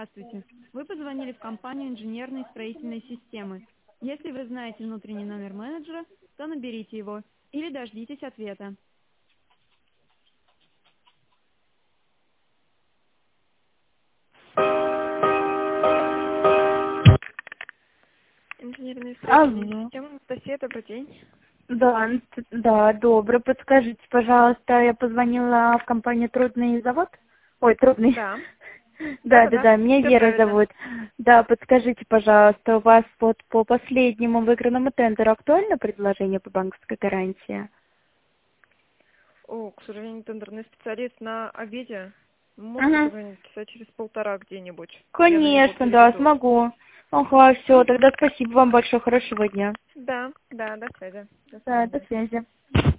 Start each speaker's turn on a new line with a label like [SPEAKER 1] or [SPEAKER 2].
[SPEAKER 1] Здравствуйте. Вы позвонили в компанию инженерной строительной системы. Если вы знаете внутренний номер менеджера, то наберите его или дождитесь ответа. Инженерные строительные
[SPEAKER 2] Алло.
[SPEAKER 1] системы. Анастасия, добрый день.
[SPEAKER 2] Да, да, добро. Подскажите, пожалуйста, я позвонила в компанию «Трудный завод». Ой, «Трудный».
[SPEAKER 1] Да.
[SPEAKER 2] Да,
[SPEAKER 1] Да-да-да,
[SPEAKER 2] меня
[SPEAKER 1] все
[SPEAKER 2] Вера
[SPEAKER 1] правильно.
[SPEAKER 2] зовут. Да, подскажите, пожалуйста, у вас вот по последнему выигранному тендеру актуально предложение по банковской гарантии?
[SPEAKER 1] К сожалению, тендерный специалист на обеде. Можете
[SPEAKER 2] Угу.
[SPEAKER 1] позвонить часа через полтора где-нибудь. Я на него
[SPEAKER 2] Конечно, да,
[SPEAKER 1] переведу.
[SPEAKER 2] смогу. Ага, все,
[SPEAKER 1] Мгм.
[SPEAKER 2] тогда спасибо вам большое, хорошего дня.
[SPEAKER 1] Да, до связи. До
[SPEAKER 2] Да, до
[SPEAKER 1] свидания.
[SPEAKER 2] связи.